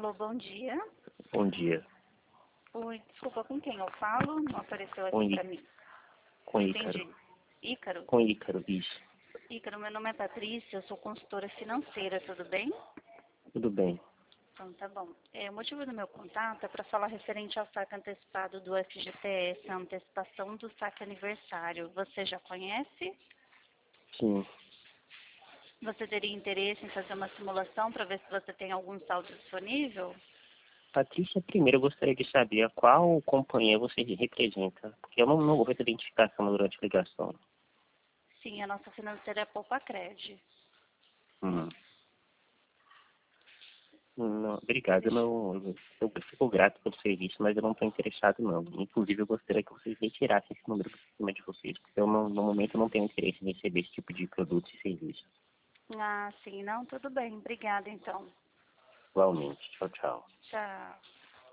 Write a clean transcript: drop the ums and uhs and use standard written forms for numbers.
Alô, bom dia. Bom dia. Oi, desculpa, com quem eu falo? Não apareceu Com, aqui pra mim. com Não Ícaro. entendi. Ícaro? Com Ícaro, isso. Ícaro, meu nome é Patrícia, eu sou consultora financeira, tudo bem? Tudo bem. Então, tá bom. O motivo do meu contato é para falar referente ao saque antecipado do FGTS, a antecipação do saque aniversário. Você já conhece? Sim. Você teria interesse em fazer uma simulação para ver se você tem algum saldo disponível? Patrícia, primeiro eu gostaria de saber a qual companhia você representa, porque eu não houve essa identificação durante a ligação. Sim, a nossa financeira é Poupa-Cred. Hum. Não, obrigado, eu fico grato pelo serviço, mas eu não estou interessado não. Inclusive eu gostaria que vocês retirassem esse número por cima de vocês, porque eu no momento eu não tenho interesse em receber esse tipo de produtos e serviços. Ah, sim, não, tudo bem. Obrigada, então. Igualmente. Tchau, tchau. Tchau.